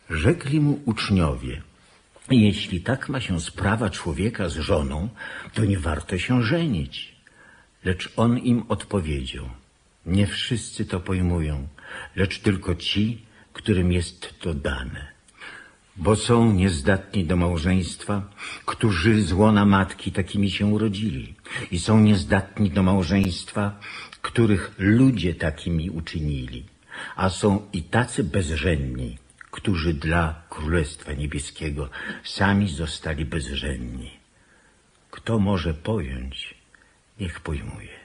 Rzekli mu uczniowie: jeśli tak ma się sprawa człowieka z żoną, to nie warto się żenić. Lecz on im odpowiedział: nie wszyscy to pojmują, lecz tylko ci, którym jest to dane. Bo są niezdatni do małżeństwa, którzy z łona matki takimi się urodzili. I są niezdatni do małżeństwa, których ludzie takimi uczynili. A są i tacy bezżenni, którzy dla Królestwa Niebieskiego sami zostali bezżenni. Kto może pojąć, niech pojmuje.